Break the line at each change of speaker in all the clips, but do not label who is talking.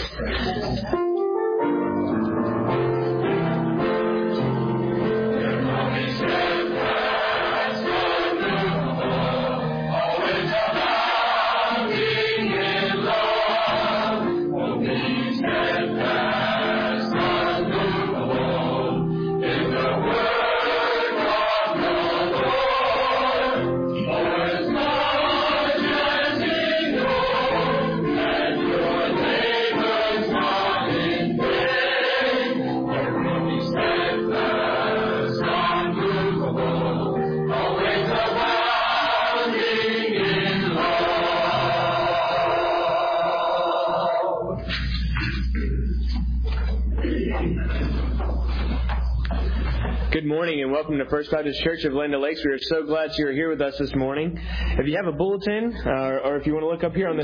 Good morning and welcome to First Baptist Church of Land O'Lakes. We are so glad you're here with us this morning. If you have a bulletin, or if you want to look up here on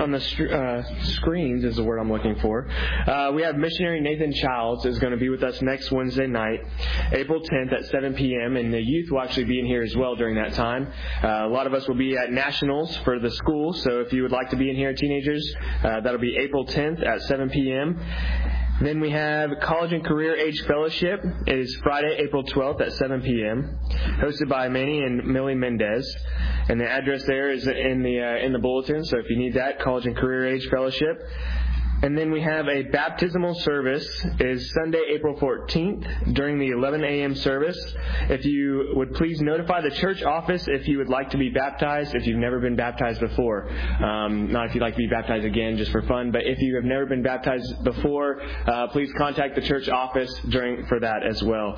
the screens is the word I'm looking for, we have missionary Nathan Childs is going to be with us next Wednesday night, April 10th at 7 p.m. And the youth will actually be in here as well during that time. A lot of us will be at Nationals for the school, so if you would like to be in here, teenagers, that'll be April 10th at 7 p.m. Then we have College and Career Age Fellowship. It is Friday, April 12th at 7 p.m., hosted by Manny and Millie Mendez. And the address there is in the bulletin, so if you need that, College and Career Age Fellowship. And then we have a baptismal service. It is Sunday, April 14th during the 11 a.m. service. If you would please notify the church office if you would like to be baptized, if you've never been baptized before. Not if you'd like to be baptized again just for fun, but if you have never been baptized before, please contact the church office for that as well.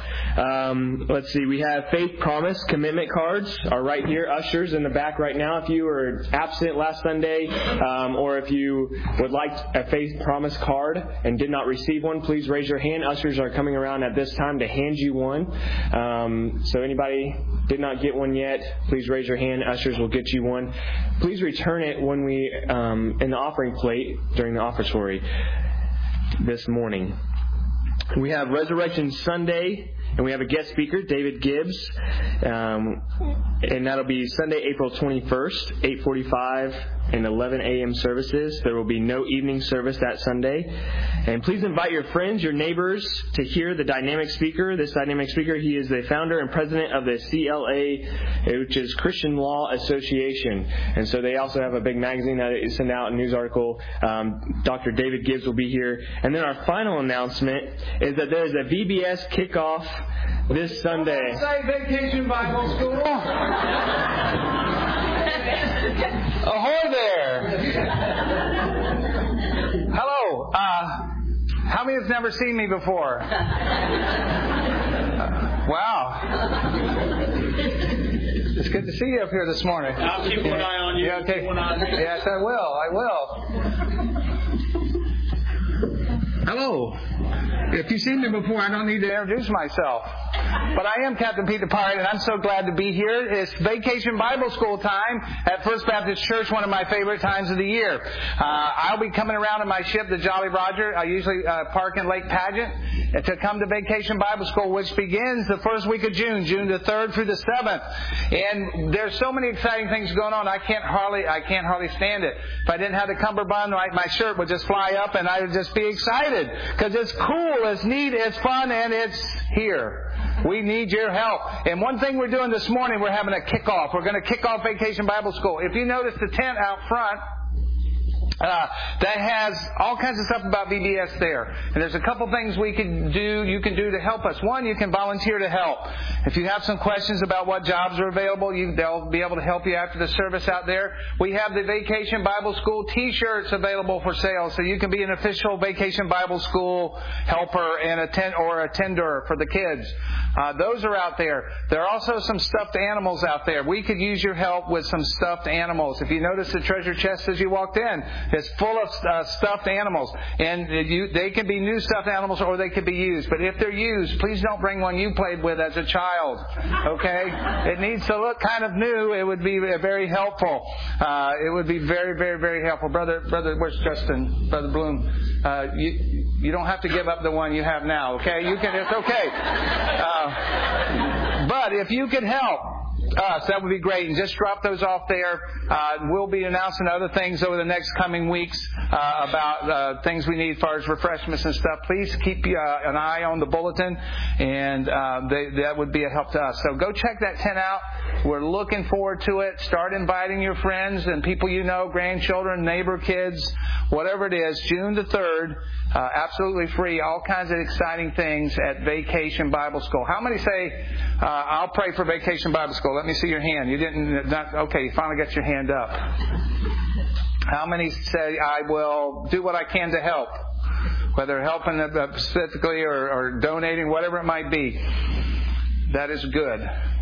Let's see. We have Faith Promise commitment cards are right here. Ushers in the back right now. If you were absent last Sunday, or if you would like a Faith Promise card and did not receive one, please raise your hand. Ushers are coming around at this time to hand you one. So anybody did not get one yet, please raise your hand. Ushers will get you one. Please return it when we in the offering plate during the offertory this morning. We have Resurrection Sunday, and we have a guest speaker, David Gibbs, and that'll be Sunday, April 21st, 8:45 and 11 a.m. services. There will be no evening service that Sunday. And please invite your friends, your neighbors, to hear the dynamic speaker. This dynamic speaker, he is the founder and president of the CLA, which is Christian Law Association. And so they also have a big magazine that they send out, a news article. Dr. David Gibbs will be here. And then our final announcement is that there is a VBS kickoff this Sunday.
Say Vacation Bible School. Ahoy there. Hello. How many have never seen me before? Wow. It's good to see you up here this morning.
I'll keep one eye on you.
Yeah, okay. Yes, I will. Hello. If you've seen me before, I don't need to introduce myself. But I am Captain Peter Pine, and I'm so glad to be here. It's Vacation Bible School time at First Baptist Church, one of my favorite times of the year. I'll be coming around in my ship, the Jolly Roger. I usually park in Lake Pageant to come to Vacation Bible School, which begins the first week of June the 3rd through the 7th. And there's so many exciting things going on, I can't hardly stand it. If I didn't have the cummerbund, my shirt would just fly up, and I would just be excited because it's cool, it's neat, it's fun, and it's here. We need your help. And one thing we're doing this morning, we're having a kickoff. We're going to kick off Vacation Bible School. If you notice the tent out front, that has all kinds of stuff about VBS there. And there's a couple things you can do to help us. One, you can volunteer to help. If you have some questions about what jobs are available, they'll be able to help you after the service out there. We have the Vacation Bible School T-shirts available for sale, so you can be an official Vacation Bible School helper and attender for the kids. Those are out there. There are also some stuffed animals out there. We could use your help with some stuffed animals. If you notice the treasure chest as you walked in, it's full of stuffed animals. And they can be new stuffed animals or they could be used. But if they're used, please don't bring one you played with as a child. Okay? It needs to look kind of new. It would be very helpful. It would be very, very, very helpful. Brother, where's Justin? Brother Bloom. You don't have to give up the one you have now, okay? It's okay. But if you could help, us, that would be great. And just drop those off there. We'll be announcing other things over the next coming weeks about things we need as far as refreshments and stuff. Please keep an eye on the bulletin, and that would be a help to us. So go check that tent out. We're looking forward to it. Start inviting your friends and people you know, grandchildren, neighbor kids, whatever it is. June the 3rd, absolutely free. All kinds of exciting things at Vacation Bible School. How many say, I'll pray for Vacation Bible School? Let me see your hand. You didn't, okay, you finally got your hand up. How many say, I will do what I can to help? Whether helping specifically or donating, whatever it might be. That is good.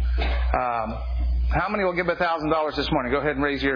How many will give $1,000 this morning? Go ahead and raise your...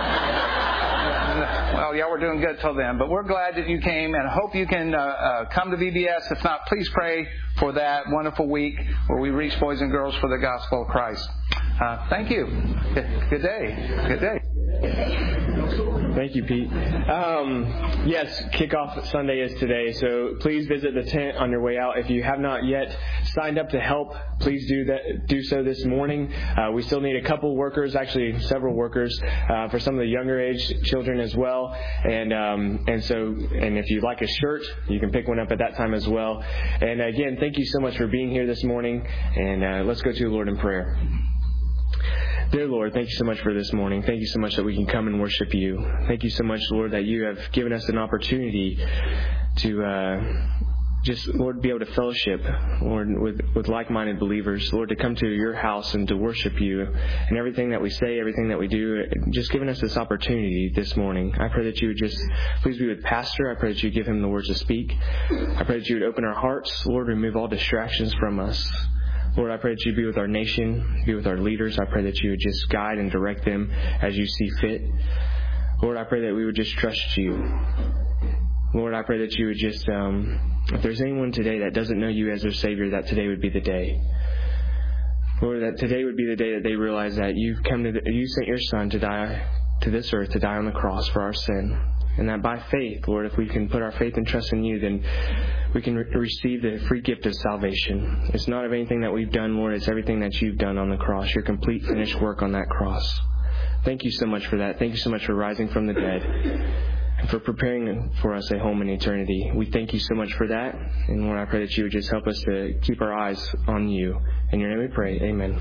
Well, yeah, we're doing good till then. But we're glad that you came, and hope you can come to VBS. If not, please pray for that wonderful week where we reach boys and girls for the gospel of Christ. Thank you. Good day. Good day.
Thank you, Pete. Yes, kickoff Sunday is today, so please visit the tent on your way out. If you have not yet signed up to help, please do so this morning. We still need a couple workers, actually several workers, for some of the younger age children as well. And if you'd like a shirt, you can pick one up at that time as well. And again, thank you so much for being here this morning. And let's go to the Lord in prayer. Dear Lord, thank you so much for this morning. Thank you so much that we can come and worship you. Thank you so much, Lord, that you have given us an opportunity to Lord, be able to fellowship, Lord, with like-minded believers. Lord, to come to your house and to worship you. And everything that we say, everything that we do, just giving us this opportunity this morning. I pray that you would just please be with Pastor. I pray that you give him the words to speak. I pray that you would open our hearts. Lord, remove all distractions from us. Lord, I pray that you be with our nation, be with our leaders. I pray that you would just guide and direct them as you see fit. Lord, I pray that we would just trust you. Lord, I pray that you would just, if there's anyone today that doesn't know you as their Savior, that today would be the day. Lord, that today would be the day that they realize that you sent your Son to die to this earth, to die on the cross for our sin. And that by faith, Lord, if we can put our faith and trust in you, then we can receive the free gift of salvation. It's not of anything that we've done, Lord. It's everything that you've done on the cross, your complete finished work on that cross. Thank you so much for that. Thank you so much for rising from the dead and for preparing for us a home in eternity. We thank you so much for that. And Lord, I pray that you would just help us to keep our eyes on you. In your name we pray. Amen.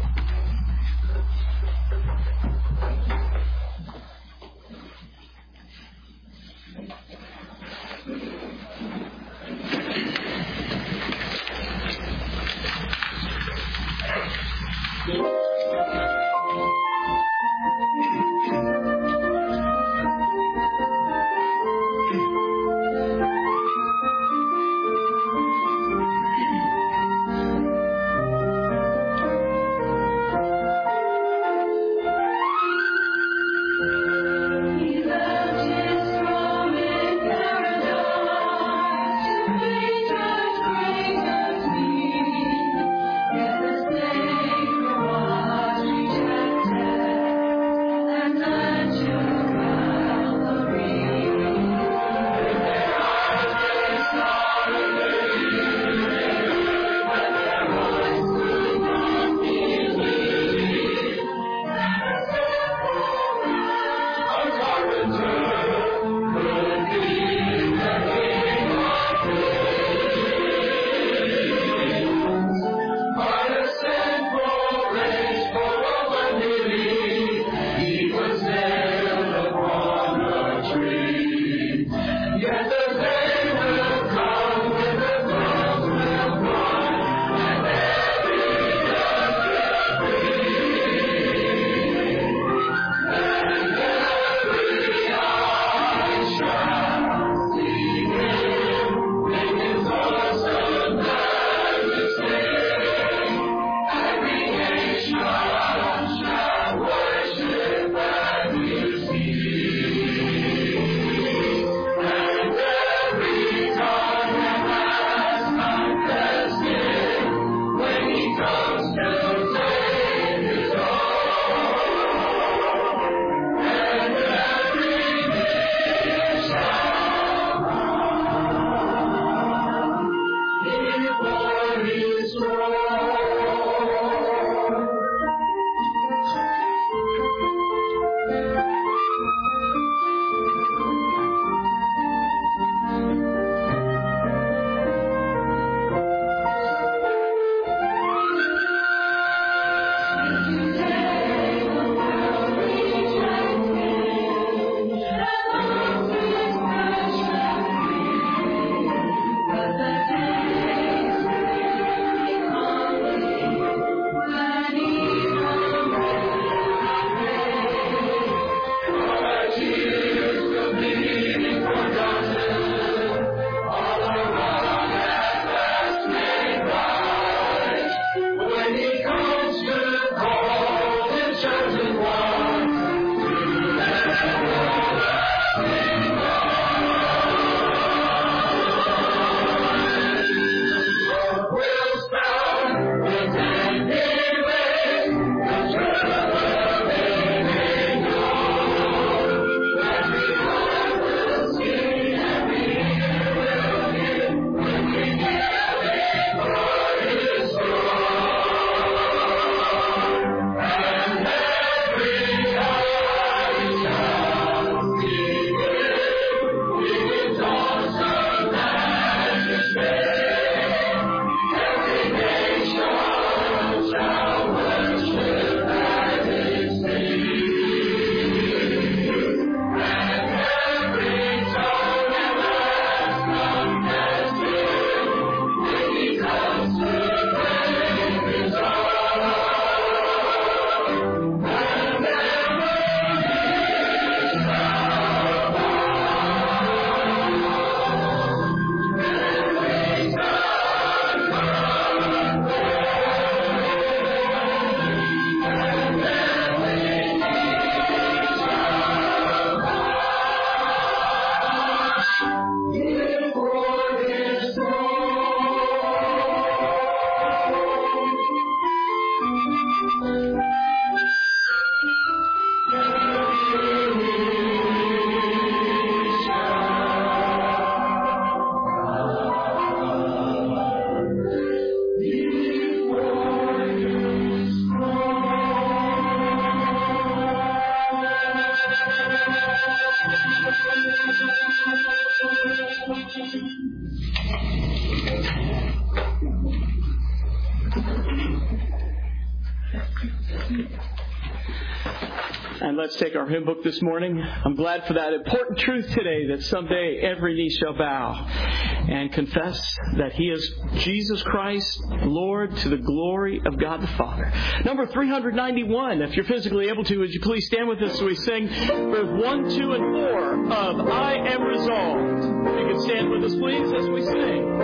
And let's take our hymn book this morning. I'm glad for that important truth today that someday every knee shall bow and confess that He is Jesus Christ, Lord, to the glory of God the Father. Number 391. If you're physically able to, would you please stand with us as we sing verse 1, 2, and 4 of I Am Resolved. If you can stand with us, please, as we sing.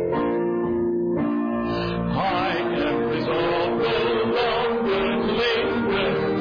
I am resolved no longer to linger.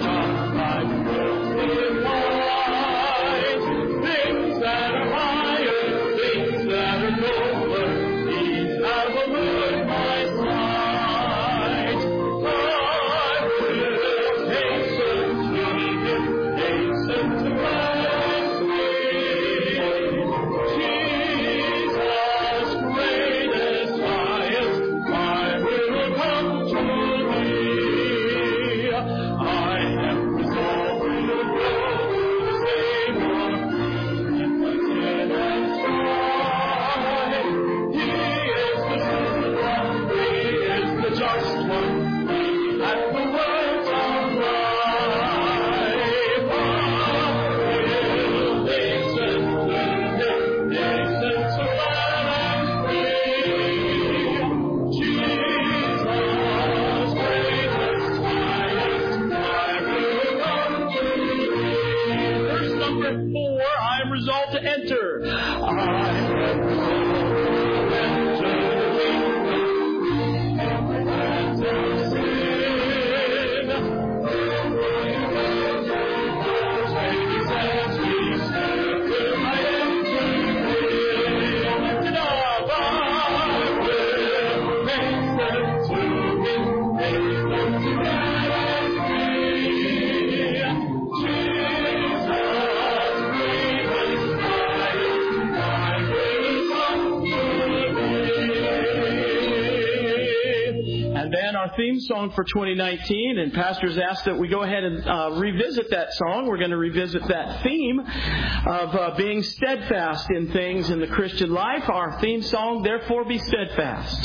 Theme song for 2019, and pastors asked that we go ahead and revisit that song. We're going to revisit that theme of being steadfast in things in the Christian life. Our theme song, Therefore Be Steadfast.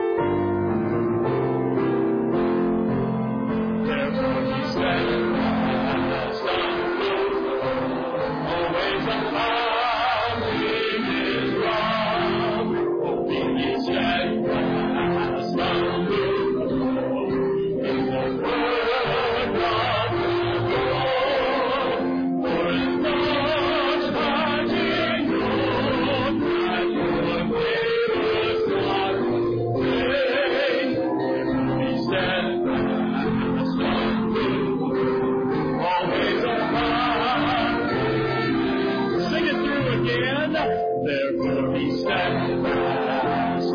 Therefore be steadfast, always abounding in love. Be steadfast, therefore be steadfast,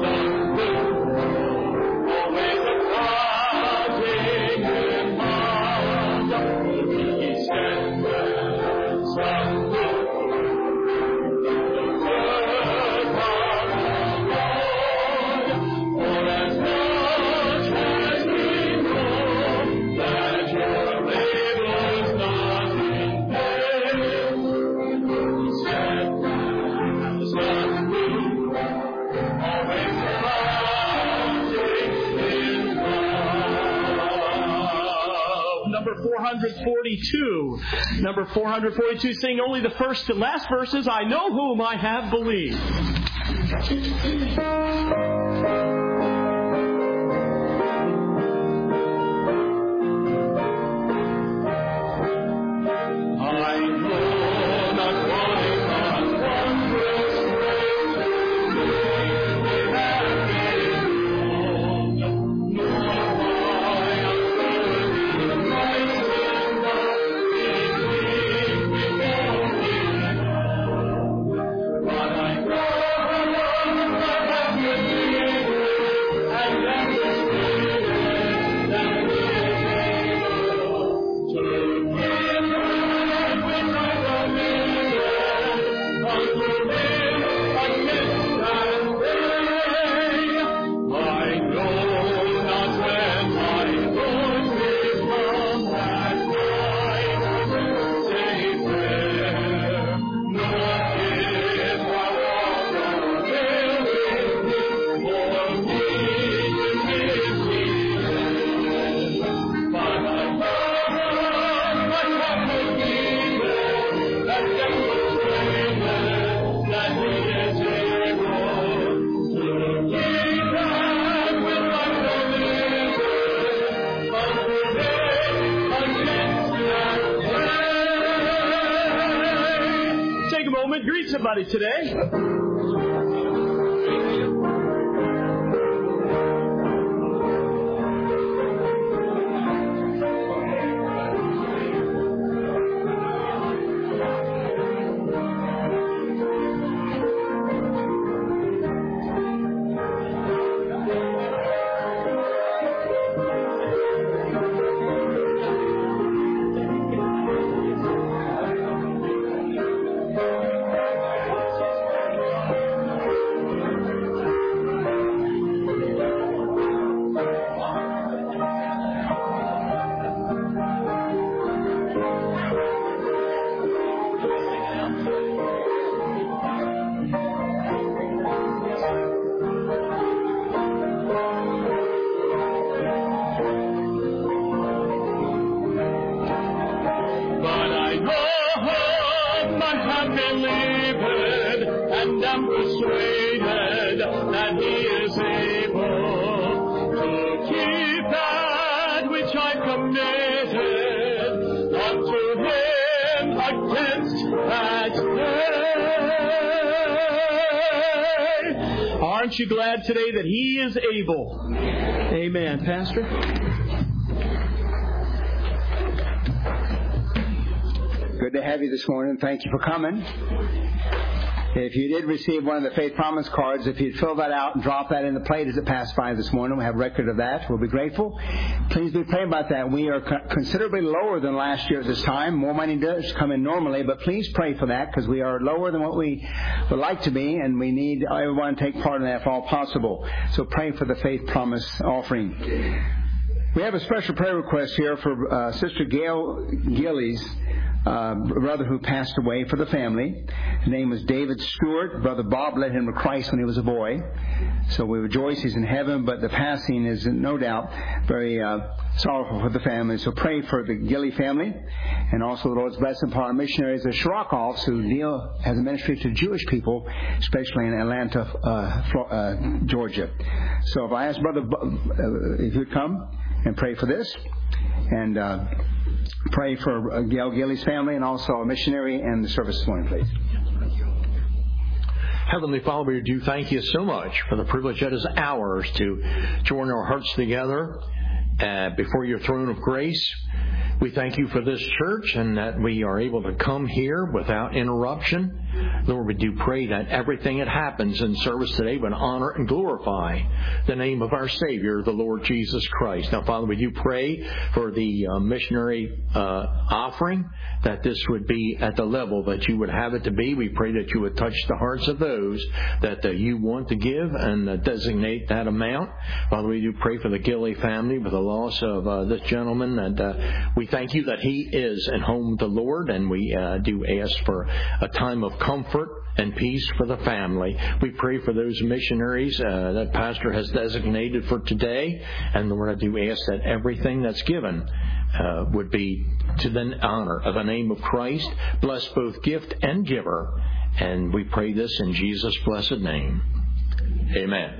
always abounding in love. Be steadfast, the word of the Lord. For as much as we know that your labor is not in vain, be steadfast. Number 442. Number 442, sing only the first and last verses. I know whom I have believed. everybody today? Aren't you glad today that He is able? Amen. Pastor?
Good to have you this morning. Thank you for coming. If you did receive one of the Faith Promise cards, if you'd fill that out and drop that in the plate as it passed by this morning, we have record of that. We'll be grateful. Please be praying about that. We are considerably lower than last year at this time. More money does come in normally, but please pray for that because we are lower than what we would like to be, and we need everyone to take part in that if all possible. So pray for the Faith Promise offering. We have a special prayer request here for Sister Gail Gillies, brother who passed away, for the family. His name was David Stewart. Brother Bob led him to Christ when he was a boy. So we rejoice he's in heaven, but the passing is no doubt very sorrowful for the family. So pray for the Gilly family, and also the Lord's blessing upon our missionaries, the Shrokoffs, who deal as a ministry to Jewish people, especially in Atlanta, Georgia. So if I ask Brother if you'd come and pray for this, and pray for Gail Gilly's family and also a missionary and the service this morning, please.
Heavenly Father, we do thank you so much for the privilege that is ours to join our hearts together before your throne of grace. We thank you for this church and that we are able to come here without interruption. Lord, we do pray that everything that happens in service today would honor and glorify the name of our Savior, the Lord Jesus Christ. Now, Father, we do pray for the missionary offering, that this would be at the level that you would have it to be. We pray that you would touch the hearts of those that you want to give and designate that amount. Father, we do pray for the Gilly family with the loss of this gentleman, and we thank you that he is at home with the Lord, and we do ask for a time of comfort and peace for the family. We pray for those missionaries that Pastor has designated for today, and Lord, I do ask that everything that's given would be to the honor of the name of Christ. Bless both gift and giver, and we pray this in Jesus' blessed name. Amen.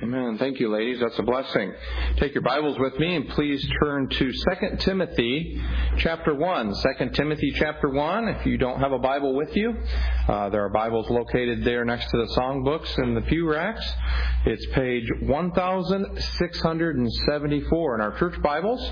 Amen. Thank you, ladies. That's a blessing. Take your Bibles with me and please turn to 2 Timothy chapter 1. 2 Timothy chapter 1. If you don't have a Bible with you, there are Bibles located there next to the songbooks in the pew racks. It's page 1674 in our church Bibles.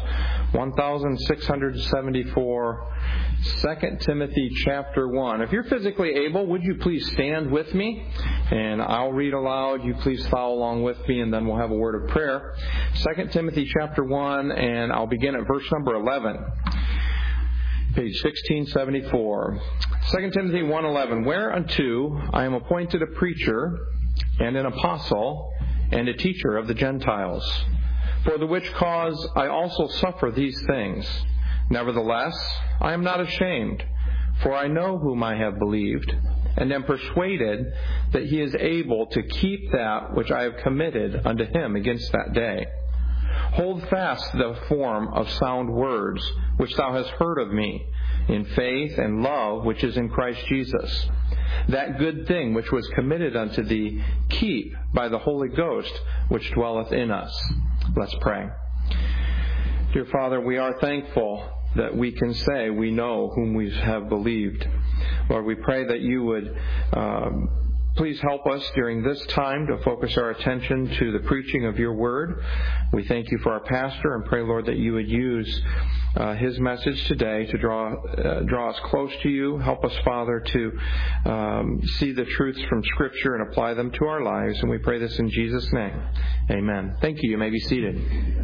1674, 2 Timothy chapter 1. If you're physically able, would you please stand with me? And I'll read aloud. You please follow along with me, and then we'll have a word of prayer. 2 Timothy chapter 1, and I'll begin at verse number 11. Page 1674. 2 Timothy 1:11. Whereunto I am appointed a preacher, and an apostle, and a teacher of the Gentiles. For the which cause I also suffer these things. Nevertheless, I am not ashamed, for I know whom I have believed, and am persuaded that he is able to keep that which I have committed unto him against that day. Hold fast the form of sound words which thou hast heard of me, in faith and love which is in Christ Jesus. That good thing which was committed unto thee, keep by the Holy Ghost which dwelleth in us. Let's pray. Dear Father, we are thankful that we can say we know whom we have believed. Lord, we pray that you would please help us during this time to focus our attention to the preaching of your word. We thank you for our pastor and pray, Lord, that you would use his message today to draw us close to you. Help us, Father, to see the truths from Scripture and apply them to our lives. And we pray this in Jesus' name. Amen. Thank you. You may be seated.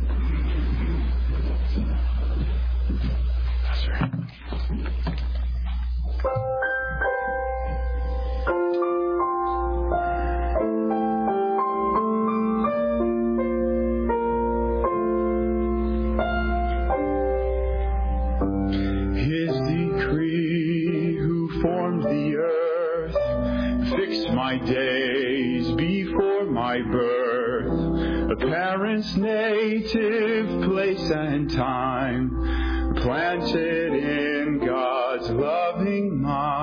Days before my birth, a parent's native place and time, planted in God's loving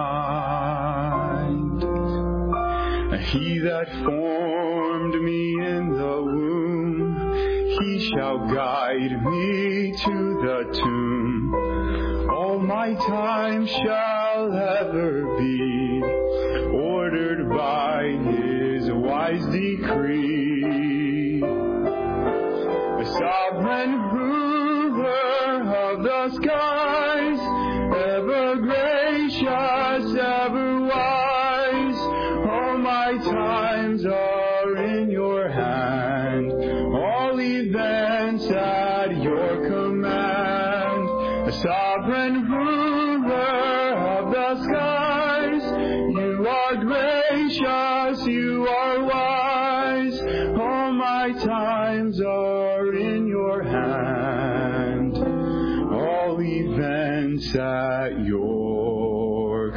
mind. He that formed me in the womb, he shall guide me to the tomb. All my time shall ever be ordered by his wise decree. A sovereign ruler of the skies, ever gracious, ever wise. All my times are in your hand, all events at your command. A sovereign ruler of the skies, you are gracious, you are wise. All my times are in your hand, all events at your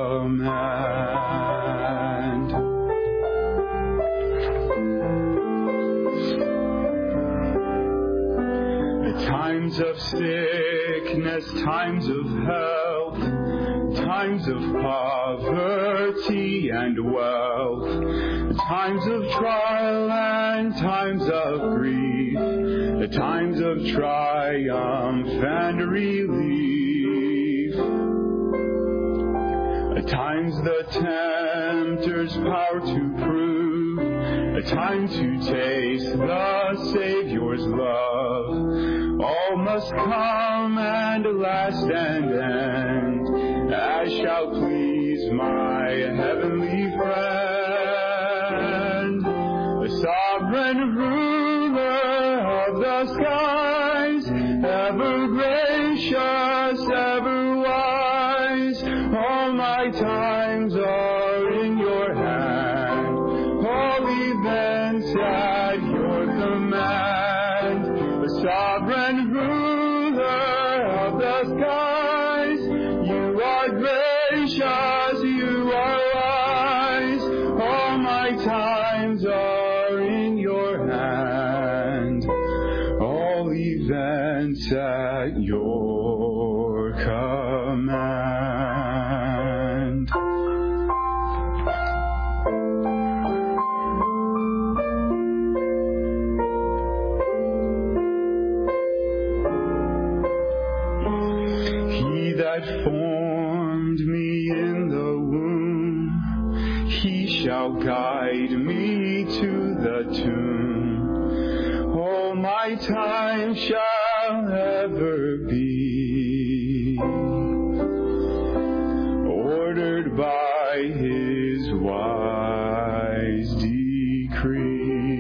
command. The times of sickness, times of health, times of poverty and wealth, the times of trial and times of grief, the times of triumph and relief, the times the tempter's power to prove, a time to taste the Savior's love. All must come and last and end, as shall please my heavenly friend. The sovereign ruler of the skies, ever gracious, ever wise. All my times are in your hand, all events at your command. The sovereign ruler of the skies, you are gracious, you are wise. All my times are in your hand, all events at your command. shall guide me to the tomb. All my time shall ever be ordered by His wise decree.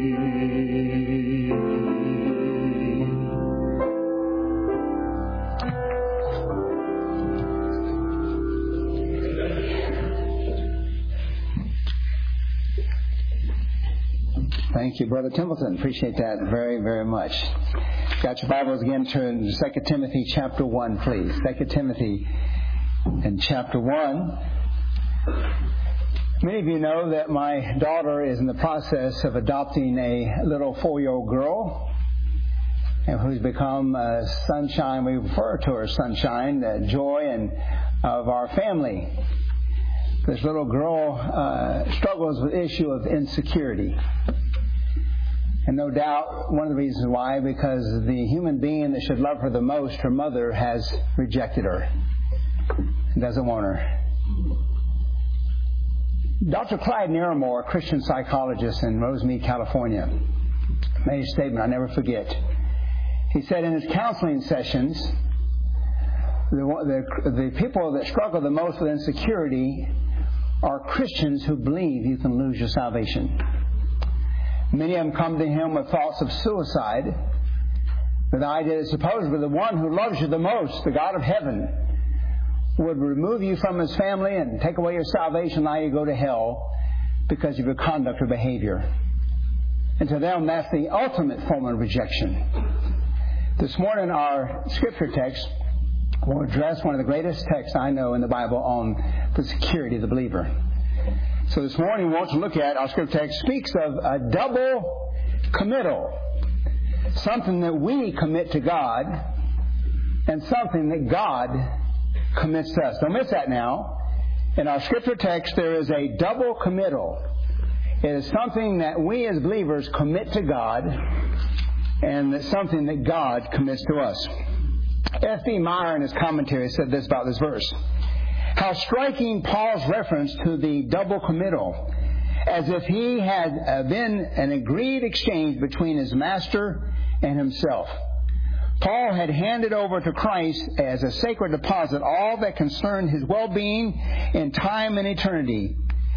Thank you, Brother Templeton. Appreciate that very, very much. Got your Bibles again, turn to 2 Timothy chapter 1, please. 2 Timothy in chapter 1. Many of you know that my daughter is in the process of adopting a little 4-year-old girl who's become sunshine. We refer to her as sunshine, the joy of our family. This little girl struggles with the issue of insecurity. And no doubt one of the reasons why, because the human being that should love her the most, her mother, has rejected her and doesn't want her. Dr. Clyde Naramore, a Christian psychologist in Rosemead, California, made a statement I never forget. He said in his counseling sessions, the people that struggle the most with insecurity are Christians who believe you can lose your salvation. Many of them come to him with thoughts of suicide, with the idea that supposedly the one who loves you the most, the God of heaven, would remove you from His family and take away your salvation, allow you to go to hell because of your conduct or behavior. And to them, that's the ultimate form of rejection. This morning, our scripture text will address one of the greatest texts I know in the Bible on the security of the believer. So this morning we want to look at, our scripture text speaks of a double committal. Something that we commit to God and something that God commits to us. Don't miss that now. In our scripture text there is a double committal. It is something that we as believers commit to God and it's something that God commits to us. F.B. Meyer in his commentary said this about this verse. How striking Paul's reference to the double committal, as if he had been an agreed exchange between his master and himself. Paul had handed over to Christ as a sacred deposit all that concerned his well-being in time and eternity,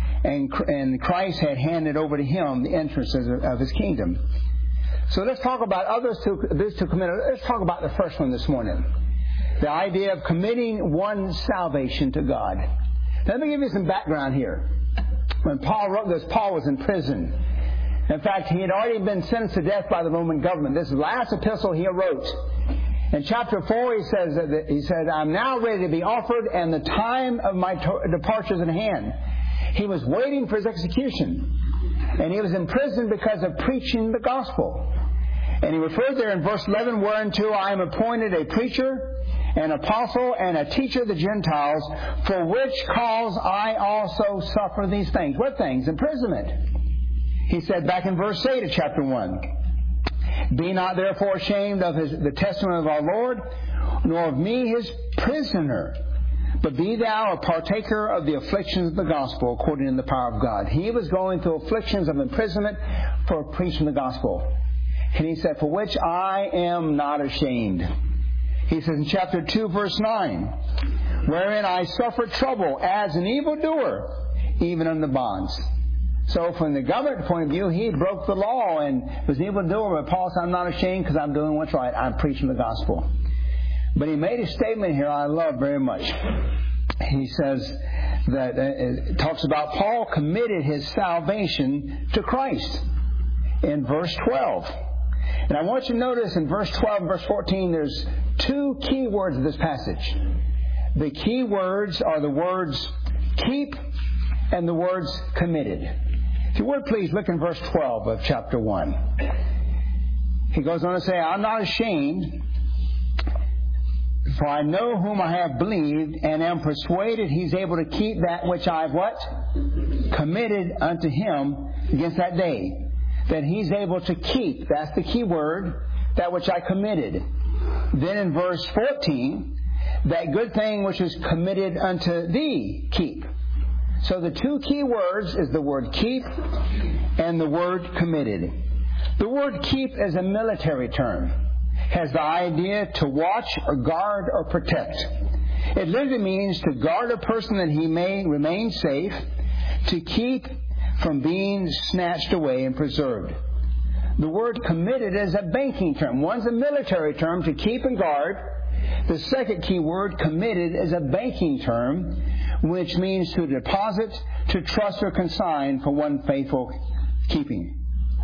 and Christ had handed over to him the entrances of his kingdom. So let's talk about these two commitments. Let's talk about the first one this morning. The idea of committing one's salvation to God. Let me give you some background here. When Paul wrote this, Paul was in prison. In fact, he had already been sentenced to death by the Roman government. This is the last epistle he wrote. In chapter 4, he said, I'm now ready to be offered, and the time of my departure is at hand. He was waiting for his execution. And he was in prison because of preaching the gospel. And he referred there in verse 11, whereunto I am appointed a preacher, an apostle, and a teacher of the Gentiles, for which cause I also suffer these things. What things? Imprisonment. He said back in verse 8 of chapter 1, Be not therefore ashamed of the testimony of our Lord, nor of me his prisoner, but be thou a partaker of the afflictions of the gospel according to the power of God. He was going through afflictions of imprisonment for preaching the gospel. And he said, for which I am not ashamed. He says in chapter 2, verse 9, wherein I suffered trouble as an evildoer, even unto bonds. So from the government point of view, he broke the law and was an evildoer. But Paul said, I'm not ashamed because I'm doing what's right. I'm preaching the gospel. But he made a statement here I love very much. He says that it talks about Paul committed his salvation to Christ in verse 12. And I want you to notice in verse 12 and verse 14, there's two key words of this passage. The key words are the words keep and the words committed. If you would please look in verse 12 of chapter 1. He goes on to say, I'm not ashamed, for I know whom I have believed, and am persuaded he's able to keep that which I've what? Committed unto him against that day. That he's able to keep, that's the key word, that which I committed. Then in verse 14, that good thing which is committed unto thee, keep. So the two key words is the word keep and the word committed. The word keep is a military term. Has the idea to watch or guard or protect. It literally means to guard a person that he may remain safe, to keep from being snatched away and preserved. The word committed is a banking term. One's a military term, to keep and guard. The second key word, committed, is a banking term, which means to deposit, to trust or consign for one faithful keeping.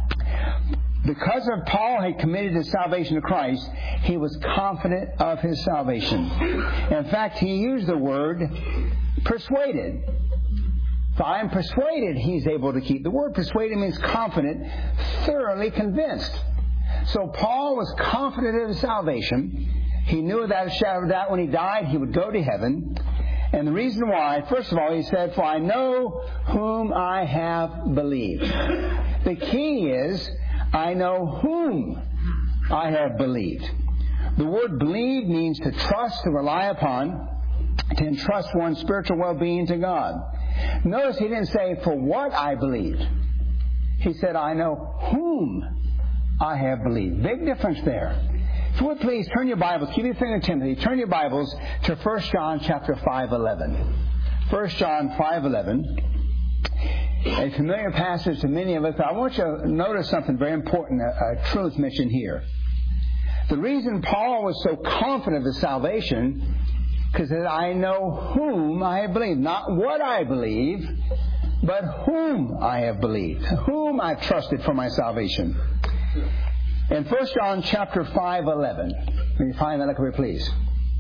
Because of Paul had committed his salvation to Christ, he was confident of his salvation. In fact, he used the word persuaded. If I am persuaded, he's able to keep. The word persuaded means confident, thoroughly convinced. So Paul was confident of his salvation. He knew without a shadow of doubt when he died, he would go to heaven. And the reason why, first of all, he said, "For I know whom I have believed." The key is, I know whom I have believed. The word believe means to trust, to rely upon, to entrust one's spiritual well-being to God. Notice he didn't say, "for what I believed." He said, "I know whom I have believed." Big difference there. If you would please turn your Bibles, keep your finger in Timothy, turn your Bibles to 1 John chapter 5:11. 1 John 5:11. A familiar passage to many of us, but I want you to notice something very important, a truth mentioned here. The reason Paul was so confident of his salvation, because I know whom I have believed. Not what I believe, but whom I have believed. Whom I've trusted for my salvation. In 1 John chapter 5:11, let me find that, look at me please.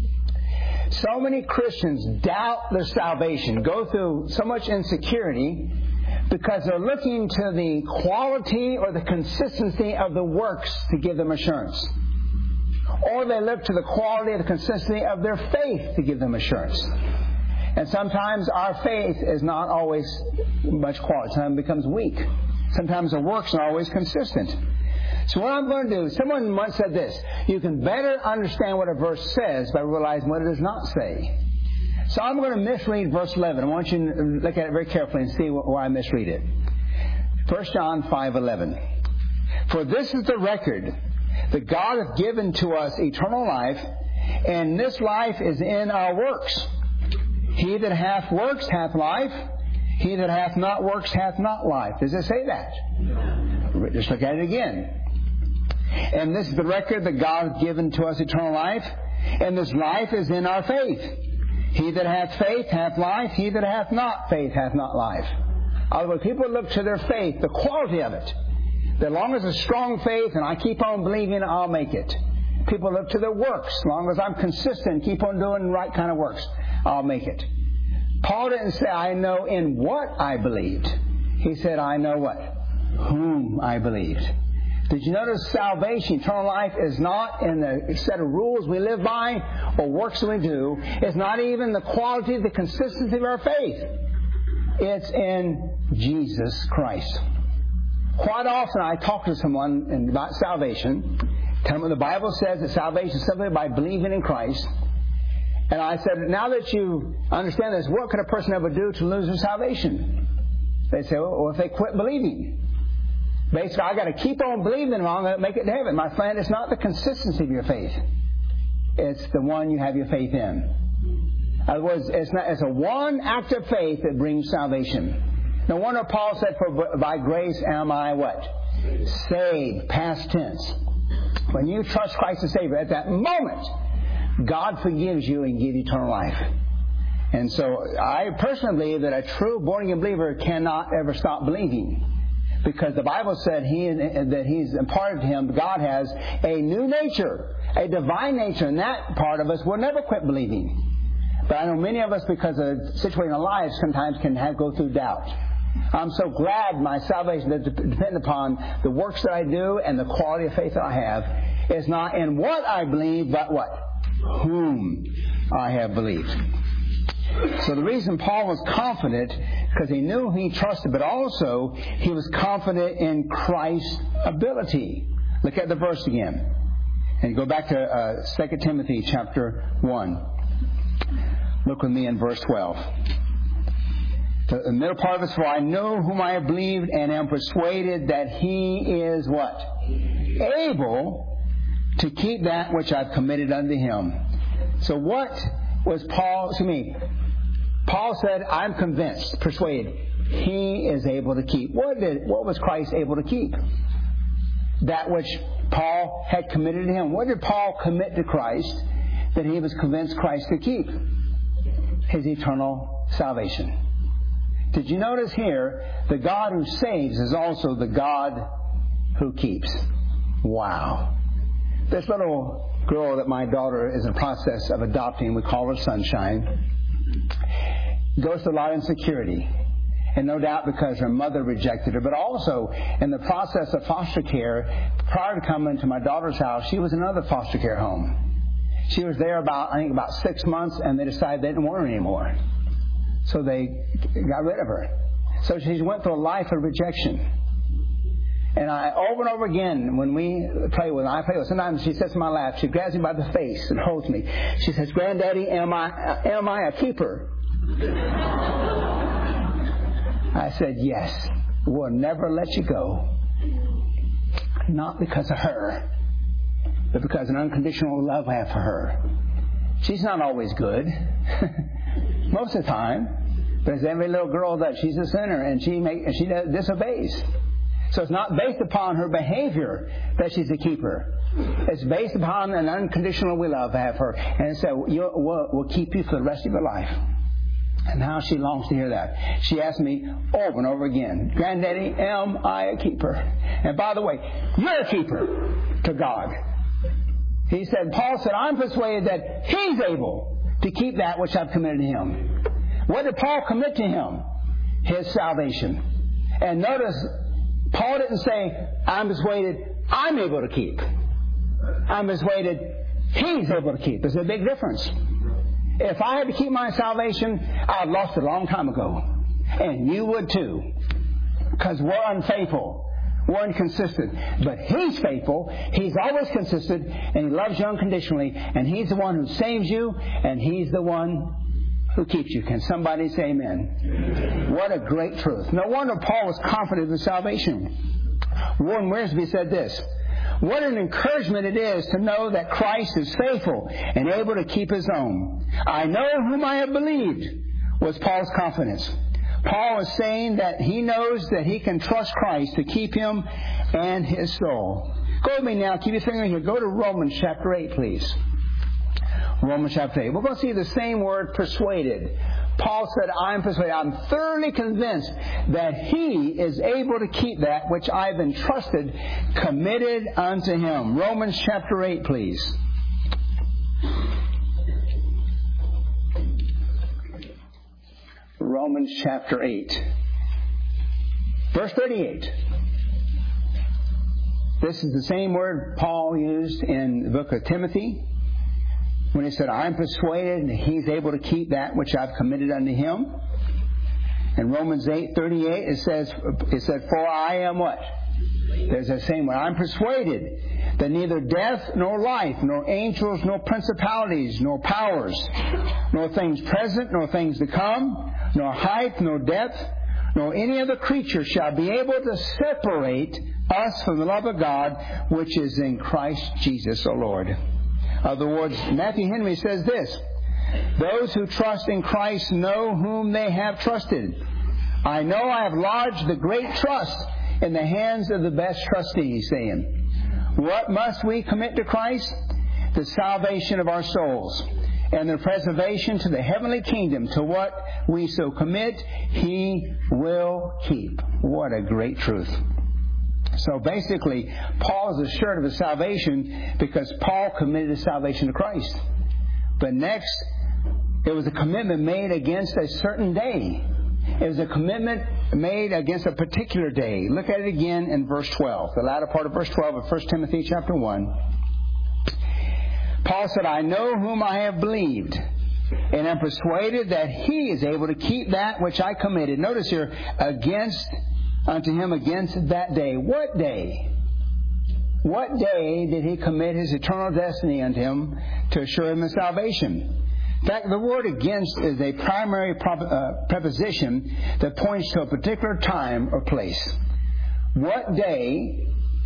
So many Christians doubt their salvation, go through so much insecurity, because they're looking to the quality or the consistency of the works to give them assurance. Or they look to the quality or the consistency of their faith to give them assurance. And sometimes our faith is not always much quality. Sometimes it becomes weak. Sometimes the works are always consistent. So what I'm going to do, someone once said this: you can better understand what a verse says by realizing what it does not say. So I'm going to misread verse 11. I want you to look at it very carefully and see why I misread it. 1 John 5:11. For this is the record, that God hath given to us eternal life, and this life is in our works. He that hath works hath life. He that hath not works hath not life. Does it say that? No. Just look at it again. And this is the record that God hath given to us eternal life, and this life is in our faith. He that hath faith hath life. He that hath not faith hath not life. Otherwise, people look to their faith, the quality of it. As long as it's strong faith and I keep on believing, I'll make it. People look to their works. As long as I'm consistent, keep on doing the right kind of works, I'll make it. Paul didn't say, I know in what I believed. He said, I know what? Whom I believed. Did you notice salvation, eternal life, is not in the set of rules we live by or works we do. It's not even the quality, the consistency of our faith. It's in Jesus Christ. Quite often I talk to someone about salvation, tell them what the Bible says, that salvation is simply by believing in Christ. And I said, now that you understand this, what could a person ever do to lose their salvation? They say, well, if they quit believing. Basically, I've got to keep on believing and I'm going to make it to heaven. My friend, it's not the consistency of your faith. It's the one you have your faith in. In other words, it's a one act of faith that brings salvation. No wonder Paul said, for by grace am I what? Saved. Past tense. When you trust Christ as Savior, at that moment, God forgives you and gives you eternal life. And so I personally believe that a true born-again believer cannot ever stop believing. Because the Bible said that He's imparted to him, God has a new nature, a divine nature, and that part of us will never quit believing. But I know many of us, because of the situation in our lives, sometimes can go through doubt. I'm so glad my salvation doesn't depend upon the works that I do and the quality of faith that I have. It's not in what I believe, but what? Whom I have believed. So the reason Paul was confident, because he knew who he trusted, but also he was confident in Christ's ability. Look at the verse again. And go back to 2 Timothy chapter 1. Look with me in verse 12.
The middle part of it, for I know whom I have believed and am persuaded that he is what? Able to keep that which I've committed unto him. So what was Paul said, I'm convinced, persuaded, he is able to keep. What was Christ able to keep? That which Paul had committed to him. What did Paul commit to Christ that he was convinced Christ could keep? His eternal salvation. Did you notice here, the God who saves is also the God who keeps. Wow. This little girl that my daughter is in the process of adopting, we call her Sunshine, goes through a lot of insecurity. And no doubt because her mother rejected her, but also in the process of foster care, prior to coming to my daughter's house, she was in another foster care home. She was there about 6 months, and they decided they didn't want her anymore. So they got rid of her. So she went through a life of rejection. And over and over again, when I play with her, sometimes she sits in my lap, she grabs me by the face and holds me. She says, "Granddaddy, am I a keeper?" I said, "Yes, we'll never let you go. Not because of her, but because of an unconditional love I have for her." She's not always good, most of the time, but as every little girl does, she's a sinner and she disobeys. So it's not based upon her behavior that she's a keeper. It's based upon an unconditional love I have for her. And so we'll keep you for the rest of your life. And how she longs to hear that. She asked me over and over again, "Granddaddy, am I a keeper?" And by the way, you're a keeper to God. He said, Paul said, "I'm persuaded that he's able to keep that which I've committed to him." What did Paul commit to him? His salvation. And notice, Paul didn't say, "I'm persuaded I'm able to keep." I'm persuaded he's able to keep. There's a big difference. If I had to keep my salvation, I'd lost it a long time ago. And you would too. Because we're unfaithful. We're inconsistent. But he's faithful. He's always consistent. And he loves you unconditionally. And he's the one who saves you. And he's the one who keeps you. Can somebody say amen? What a great truth. No wonder Paul was confident in salvation. Warren Wiersbe said this: "What an encouragement it is to know that Christ is faithful and able to keep his own. I know whom I have believed," was Paul's confidence. Paul is saying that he knows that he can trust Christ to keep him and his soul. Go with me now. Keep your finger here. Go to Romans chapter 8, please. Romans chapter 8. We're going to see the same word, persuaded. Paul said, "I'm persuaded. I'm thoroughly convinced that he is able to keep that which I've entrusted, committed unto him." Romans chapter 8, please. Romans chapter 8. Verse 38. This is the same word Paul used in the book of Timothy, when he said, "I'm persuaded that he's able to keep that which I've committed unto him." In Romans 8:38, it said, "For I am" what? There's that same word. "I'm persuaded that neither death nor life, nor angels, nor principalities, nor powers, nor things present, nor things to come, nor height, nor depth, nor any other creature shall be able to separate us from the love of God, which is in Christ Jesus our Lord." In other words, Matthew Henry says this: "Those who trust in Christ know whom they have trusted. I know I have lodged the great trust in the hands of the best trustee," he's saying. What must we commit to Christ? The salvation of our souls and the preservation to the heavenly kingdom. To what we so commit, he will keep. What a great truth. So basically, Paul is assured of his salvation because Paul committed his salvation to Christ. But next, it was a commitment made against a certain day. It was a commitment made against a particular day. Look at it again in verse 12, the latter part of verse 12 of 1 Timothy chapter 1. Paul said, "I know whom I have believed, and am persuaded that he is able to keep that which I committed." Notice here, unto him against that day. What day? What day did he commit his eternal destiny unto him to assure him of salvation? In fact, the word against is a primary preposition that points to a particular time or place. What day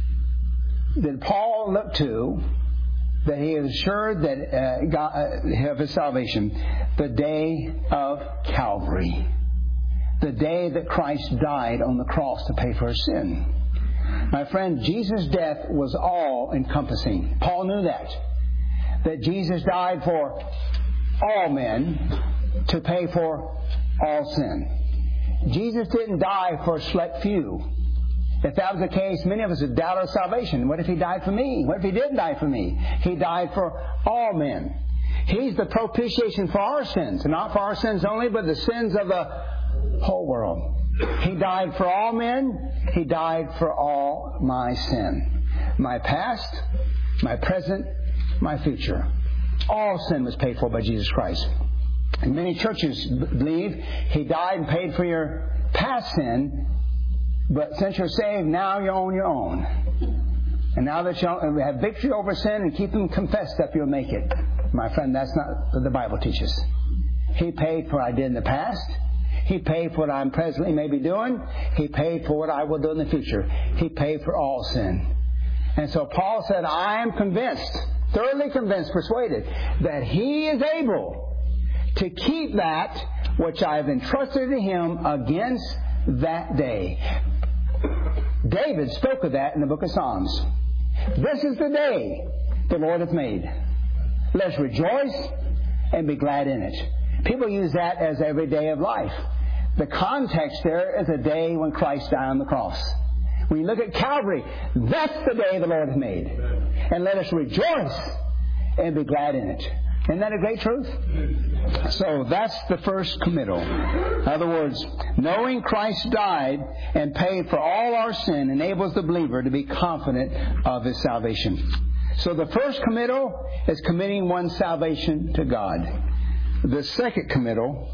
did Paul look to that he is assured that God, of his salvation? The day of Calvary. The day that Christ died on the cross to pay for his sin. My friend, Jesus' death was all-encompassing. Paul knew that. That Jesus died for all men to pay for all sin. Jesus didn't die for a select few. If that was the case, many of us would doubt our salvation. What if He died for me? What if He didn't die for me? He died for all men. He's the propitiation for our sins. Not for our sins only, but the sins of the whole world. He died for all men. He died for all my sin. My past, my present, my future. All sin was paid for by Jesus Christ. And many churches believe He died and paid for your past sin, but since you're saved, now you're on your own. And now that you have victory over sin and keep them confessed up, you'll make it. My friend, that's not what the Bible teaches. He paid for what I did in the past. He paid for what I'm presently maybe doing. He paid for what I will do in the future. He paid for all sin. And so Paul said, I am convinced, thoroughly convinced, persuaded, that He is able to keep that which I have entrusted to Him against that day. David spoke of that in the book of Psalms. This is the day the Lord hath made. Let us rejoice and be glad in it. People use that as every day of life. The context there is a day when Christ died on the cross. When you look at Calvary, that's the day the Lord hath made. And let us rejoice and be glad in it. Isn't that a great truth? So that's the first committal. In other words, knowing Christ died and paid for all our sin enables the believer to be confident of his salvation. So the first committal is committing one's salvation to God. The second committal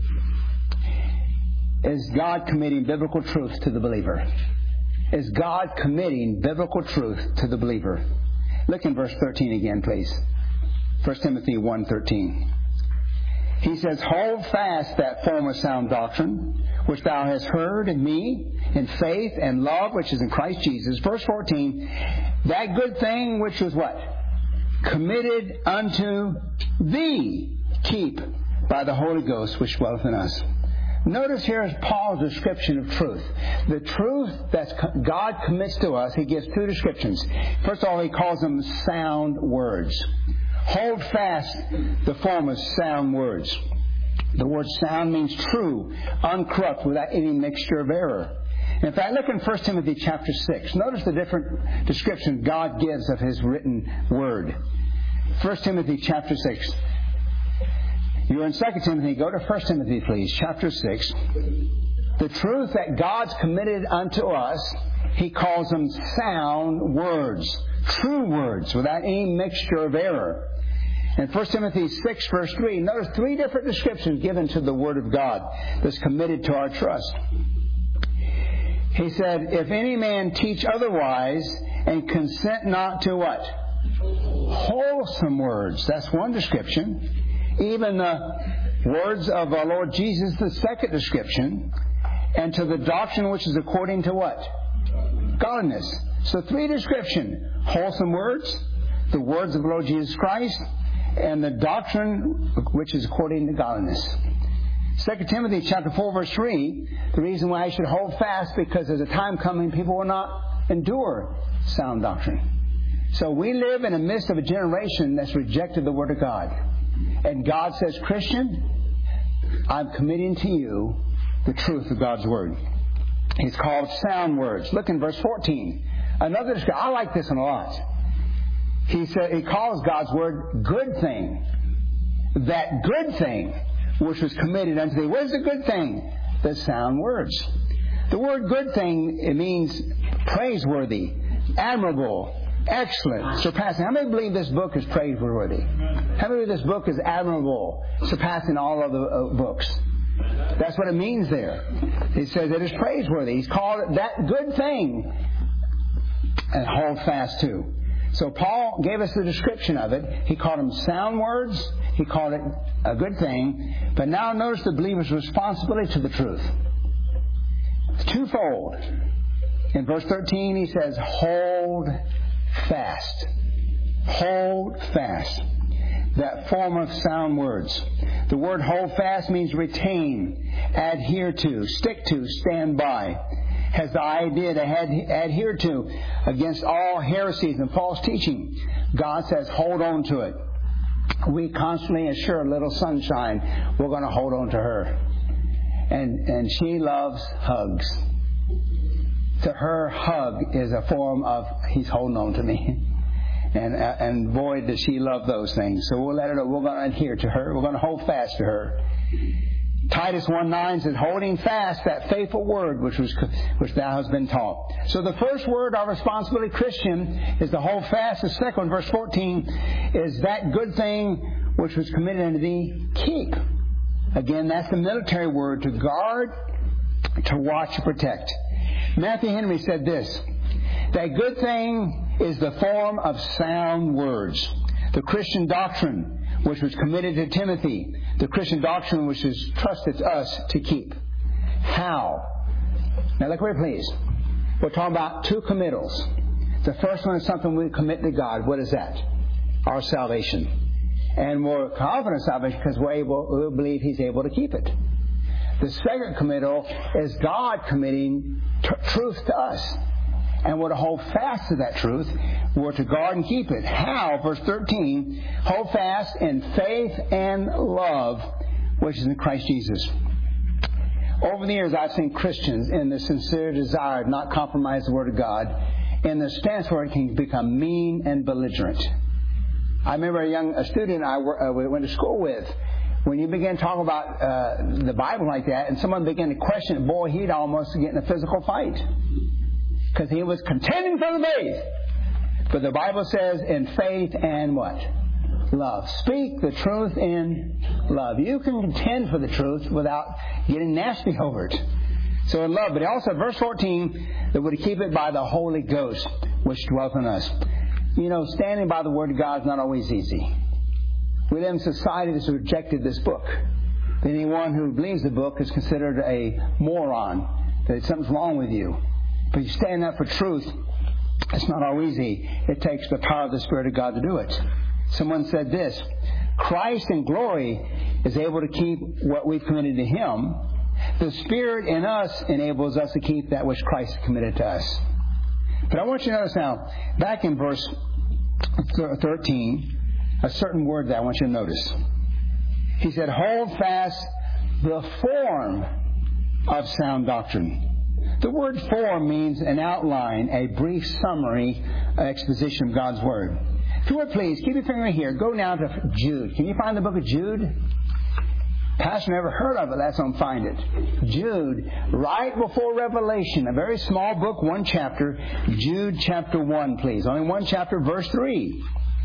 is God committing biblical truth to the believer. Is God committing biblical truth to the believer? Look in verse 13 again, please. 1 Timothy 1:13. He says, hold fast that form of sound doctrine, which thou hast heard in me, in faith and love, which is in Christ Jesus. Verse 14, that good thing which was what? Committed unto thee, keep by the Holy Ghost which dwelleth in us. Notice here is Paul's description of truth. The truth that God commits to us, He gives two descriptions. First of all, He calls them sound words. Hold fast the form of sound words. The word sound means true, uncorrupt, without any mixture of error. In fact, look in 1 Timothy chapter 6. Notice the different description God gives of His written word. 1 Timothy chapter 6. You're in 2 Timothy. Go to 1 Timothy, please, chapter 6. The truth that God's committed unto us, He calls them sound words, true words, without any mixture of error. In 1 Timothy 6, verse 3, notice three different descriptions given to the Word of God that's committed to our trust. He said, if any man teach otherwise and consent not to what? Wholesome words. That's one description. Even the words of our Lord Jesus, the second description. And to the doctrine which is according to what? Godliness. So three descriptions. Wholesome words, the words of the Lord Jesus Christ, and the doctrine which is according to godliness. 2 Timothy chapter 4, verse 3, the reason why I should hold fast, because there's a time coming people will not endure sound doctrine. So we live in the midst of a generation that's rejected the Word of God. And God says, Christian, I'm committing to you the truth of God's Word. It's called sound words. Look in verse 14. Another description. I like this one a lot. He calls God's Word good thing. That good thing which was committed unto thee. What is the good thing? The sound words. The word good thing, it means praiseworthy, admirable, excellent, surpassing. How many believe this book is praiseworthy? How many believe this book is admirable, surpassing all other books? That's what it means there. He says it is praiseworthy. He's called it that good thing. And hold fast to. So Paul gave us the description of it. He called them sound words. He called it a good thing. But now notice the believer's responsibility to the truth. It's twofold. In verse 13 he says, hold fast. Hold fast. That form of sound words. The word hold fast means retain, adhere to, stick to, stand by. Has the idea to adhere to against all heresies and false teaching. God says hold on to it. We constantly assure little sunshine we're going to hold on to her. And she loves hugs. To her, hug is a form of he's holding on to me. And boy, does she love those things. So we'll let her know we're going to adhere to her. We're going to hold fast to her. Titus 1:9 says, holding fast that faithful word which thou hast been taught. So the first word, our responsibility, Christian, is to hold fast. The second one, verse 14, is that good thing which was committed unto thee, keep. Again, that's the military word, to guard, to watch, to protect. Matthew Henry said this, that good thing is the form of sound words. The Christian doctrine which was committed to Timothy. The Christian doctrine which is trusted to us to keep. How? Now look very please. We're talking about two committals. The first one is something we commit to God. What is that? Our salvation. And we're confident of salvation because we believe He's able to keep it. The second committal is God committing truth to us. And we're to hold fast to that truth. We're to guard and keep it. How? Verse 13, hold fast in faith and love, which is in Christ Jesus. Over the years, I've seen Christians in the sincere desire to not compromise the Word of God, in the stance where it can become mean and belligerent. I remember a student I went to school with. When you began talking about the Bible like that, and someone began to question it, boy, he'd almost get in a physical fight. Because he was contending for the faith. But the Bible says in faith and what? Love. Speak the truth in love. You can contend for the truth without getting nasty over it. So in love. But also, verse 14, that would keep it by the Holy Ghost, which dwells in us. You know, standing by the Word of God is not always easy. We live in a society that's rejected this book. Anyone who believes the book is considered a moron, that something's wrong with you. But you stand up for truth, it's not always easy. It takes the power of the Spirit of God to do it. Someone said this, Christ in glory is able to keep what we've committed to Him. The Spirit in us enables us to keep that which Christ committed to us. But I want you to notice now, back in verse 13, a certain word that I want you to notice. He said, hold fast the form of sound doctrine. The word form means an outline, a brief summary, exposition of God's Word. If you would please, keep your finger here. Go now to Jude. Can you find the book of Jude? Pastor never heard of it. That's on Find It. Jude, right before Revelation, a very small book, one chapter. Jude chapter 1, please. Only one chapter, verse 3.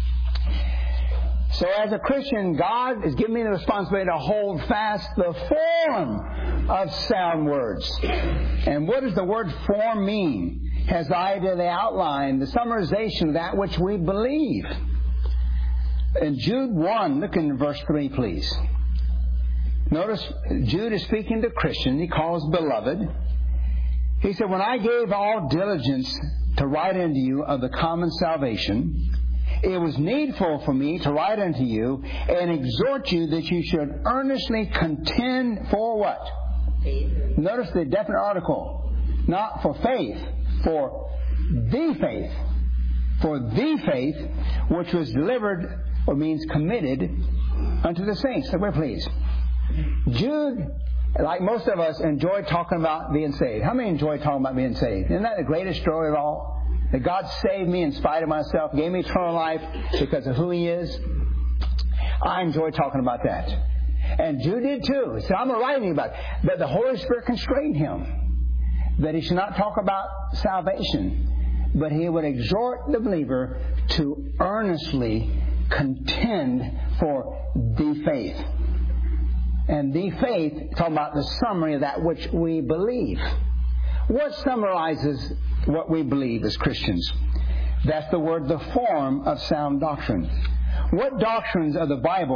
So as a Christian, God has given me the responsibility to hold fast the form of sound words. And what does the word form mean? It has the idea, the outline, the summarization of that which we believe. In Jude 1, look in verse 3, please. Notice Jude is speaking to Christians. He calls beloved. He said, when I gave all diligence to write unto you of the common salvation, it was needful for me to write unto you and exhort you that you should earnestly contend for what? Faith. Notice the definite article. Not for faith, for the faith. For the faith which was delivered, or means committed, unto the saints. So we're pleased. Jude, like most of us, enjoy talking about being saved. How many enjoy talking about being saved? Isn't that the greatest story of all? That God saved me in spite of myself, gave me eternal life because of who He is. I enjoy talking about that. And Jude did too. He said, I'm not writing about it. But the Holy Spirit constrained him that he should not talk about salvation, but he would exhort the believer to earnestly contend for the faith. And the faith, talking about the summary of that which we believe. What summarizes what we believe as Christians? That's the word, the form of sound doctrine. What doctrines of the Bible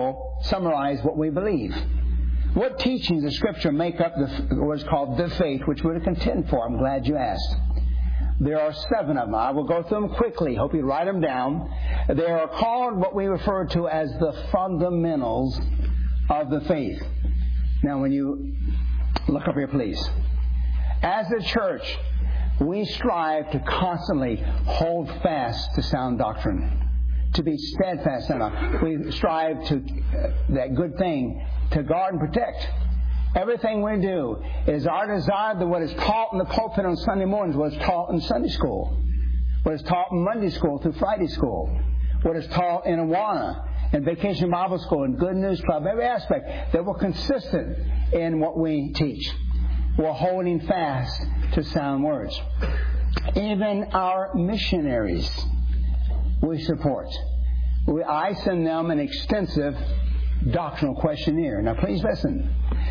summarize what we believe. What teachings of Scripture make up what is called the faith, which we're to contend for? I'm glad you asked. There are 7 of them. I will go through them quickly. Hope you write them down. They are called what we refer to as the fundamentals of the faith. Now, when you look up here, please. As a church, we strive to constantly hold fast to sound doctrine, to be steadfast in it. We strive to that good thing, to guard and protect. Everything we do is our desire that what is taught in the pulpit on Sunday mornings, what is taught in Sunday school, what is taught in Monday school through Friday school, what is taught in Awana, and Vacation Bible School, and Good News Club, every aspect, that we're consistent in what we teach. We're holding fast to sound words. Even our missionaries we support. I send them an extensive doctrinal questionnaire. Now please listen.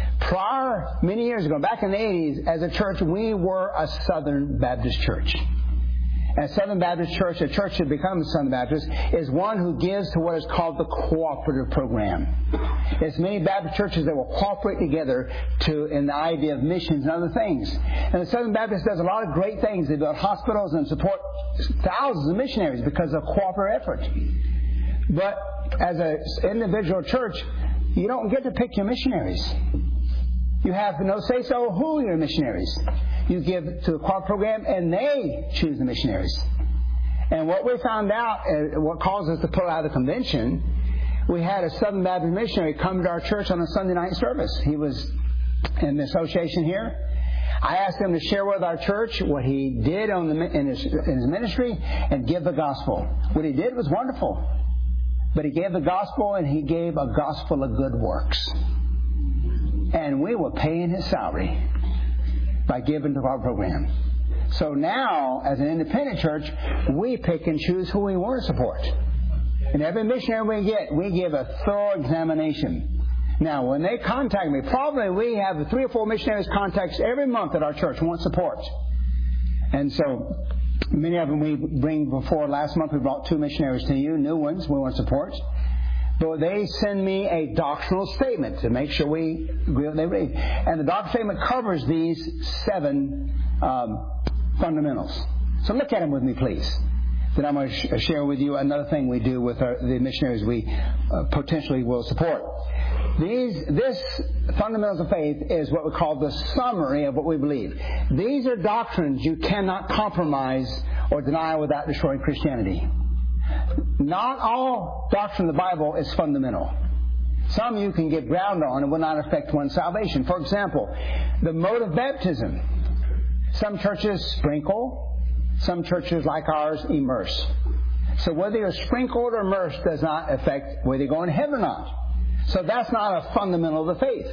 Many years ago, back in the 80s, as a church, we were a Southern Baptist church. And a Southern Baptist church, a church that becomes Southern Baptist, is one who gives to what is called the cooperative program. It's many Baptist churches that will cooperate together in the idea of missions and other things. And the Southern Baptist does a lot of great things. They build hospitals and support thousands of missionaries because of cooperative effort. But as an individual church, you don't get to pick your missionaries. You have no say-so who your missionaries. You give to the cooperative program, and they choose the missionaries. And what we found out, what caused us to pull out of the convention, we had a Southern Baptist missionary come to our church on a Sunday night service. He was in the association here. I asked him to share with our church what he did in his ministry and give the gospel. What he did was wonderful. But he gave the gospel, and he gave a gospel of good works. And we were paying his salary by giving to our program. So now, as an independent church, we pick and choose who we want to support. And every missionary we give a thorough examination. Now, when they contact me, probably we have 3 or 4 missionaries contacts every month at our church who want support. And so many of them we bring before. Last month we brought 2 missionaries to you, new ones we want support. But they send me a doctrinal statement to make sure we agree with what they read. And the doctrinal statement covers these 7 fundamentals. So look at them with me, please. Then I'm going to share with you another thing we do with the missionaries we potentially will support. This fundamentals of faith is what we call the summary of what we believe. These are doctrines you cannot compromise or deny without destroying Christianity. Not all doctrine of the Bible is fundamental. Some you can get ground on and will not affect one's salvation. For example, the mode of baptism. Some churches sprinkle. Some churches like ours immerse. So whether you're sprinkled or immersed does not affect whether you go in heaven or not. So that's not a fundamental of the faith.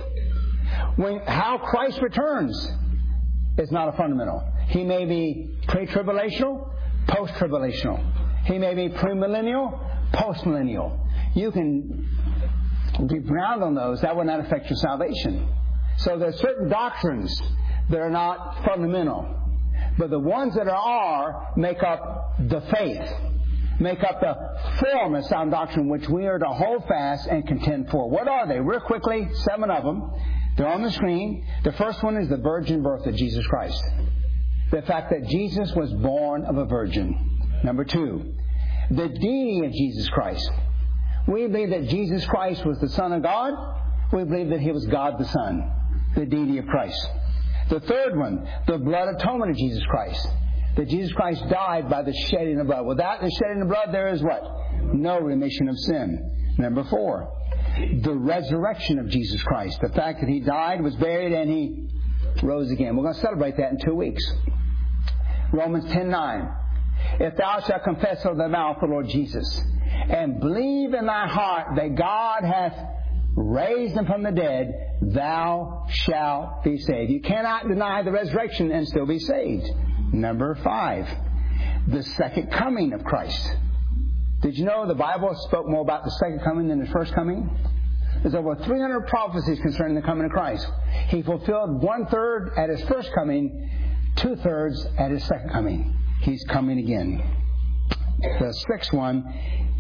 How Christ returns is not a fundamental. He may be pre-tribulational, post-tribulational. He may be premillennial, postmillennial. You can be ground on those. That will not affect your salvation. So there are certain doctrines that are not fundamental. But the ones that are make up the faith, make up the form of sound doctrine which we are to hold fast and contend for. What are they? Real quickly, 7 of them. They're on the screen. The first one is the virgin birth of Jesus Christ. The fact that Jesus was born of a virgin. Number 2, the deity of Jesus Christ. We believe that Jesus Christ was the Son of God. We believe that He was God the Son, the deity of Christ. The third one, the blood atonement of Jesus Christ. That Jesus Christ died by the shedding of blood. Without the shedding of blood, there is what? No remission of sin. Number 4, the resurrection of Jesus Christ. The fact that He died, was buried, and He rose again. We're going to celebrate that in 2 weeks. Romans 10:9. If thou shalt confess with thy mouth the Lord Jesus, and believe in thy heart that God hath raised Him from the dead, thou shalt be saved. You cannot deny the resurrection and still be saved. Number 5, the second coming of Christ. Did you know the Bible spoke more about the second coming than the first coming? There's over 300 prophecies concerning the coming of Christ. He fulfilled 1/3 at His first coming, 2/3 at His second coming. He's coming again. The 6th one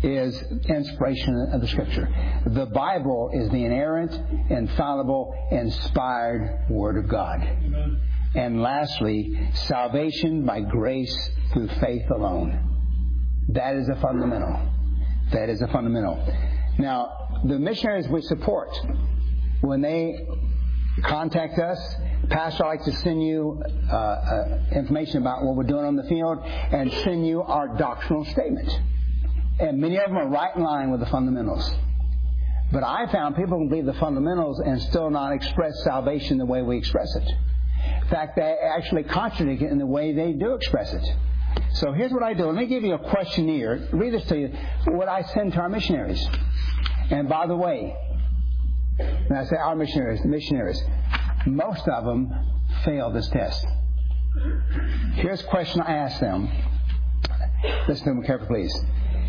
is inspiration of the Scripture. The Bible is the inerrant, infallible, inspired Word of God. Amen. And lastly, salvation by grace through faith alone. That is a fundamental. That is a fundamental. Now, the missionaries we support, when they contact us, Pastor, I'd like to send you information about what we're doing on the field and send you our doctrinal statement. And many of them are right in line with the fundamentals. But I found people can believe the fundamentals and still not express salvation the way we express it. In fact, they actually contradict it in the way they do express it. So here's what I do. Let me give you a questionnaire. Read this to you. What I send to our missionaries. And by the way, when I say our missionaries, most of them fail this test. Here's a question I ask them. Listen to them carefully, please.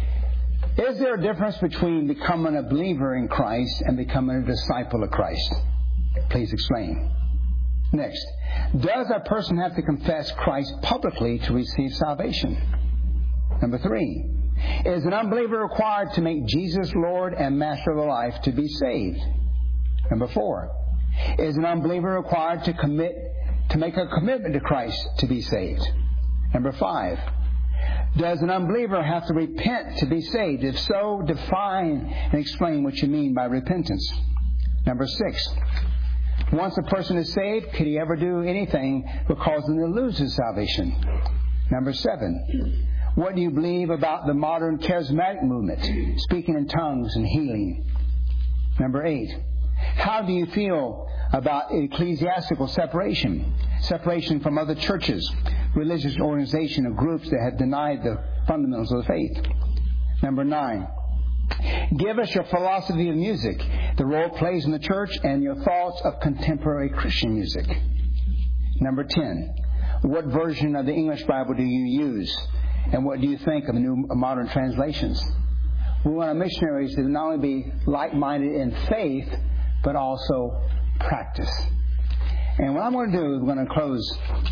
Is there a difference between becoming a believer in Christ and becoming a disciple of Christ? Please explain. Next, does a person have to confess Christ publicly to receive salvation? Number 3, is an unbeliever required to make Jesus Lord and Master of their life to be saved? Number 4, is an unbeliever required to make a commitment to Christ to be saved? Number 5, does an unbeliever have to repent to be saved? If so, define and explain what you mean by repentance. Number 6, once a person is saved, could he ever do anything that will cause him to lose his salvation? Number 7, what do you believe about the modern charismatic movement, speaking in tongues and healing? Number 8, how do you feel about ecclesiastical separation from other churches, religious organizations, or groups that have denied the fundamentals of the faith? Number 9, give us your philosophy of music, the role it plays in the church, and your thoughts of contemporary Christian music. Number 10, what version of the English Bible do you use? And what do you think of the new modern translations? We want our missionaries to not only be like-minded in faith, but also practice. And what I'm going to do, we're going to close.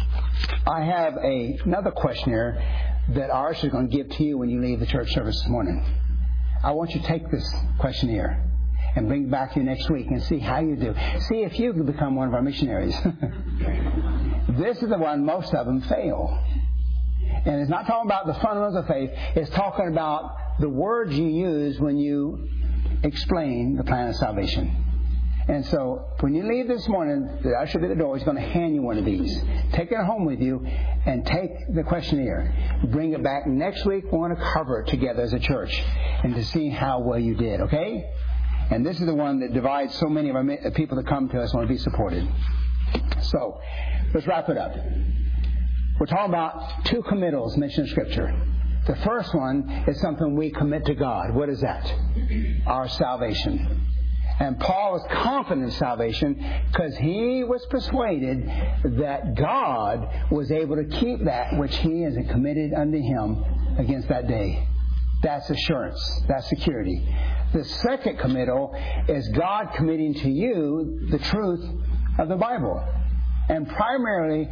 I have another questionnaire that our usher is going to give to you when you leave the church service this morning. I want you to take this questionnaire and bring it back to you next week and see how you do. See if you can become one of our missionaries. This is the one most of them fail. And it's not talking about the fundamentals of faith. It's talking about the words you use when you explain the plan of salvation. And so, when you leave this morning, the usher at the door is going to hand you one of these. Take it home with you and take the questionnaire. Bring it back next week. We want to cover it together as a church and to see how well you did, okay? And this is the one that divides so many of our people that come to us want to be supported. So, let's wrap it up. We're talking about 2 committals mentioned in Scripture. The first one is something we commit to God. What is that? Our salvation. And Paul was confident in salvation because he was persuaded that God was able to keep that which he has committed unto him against that day. That's assurance. That's security. The second committal is God committing to you the truth of the Bible. And primarily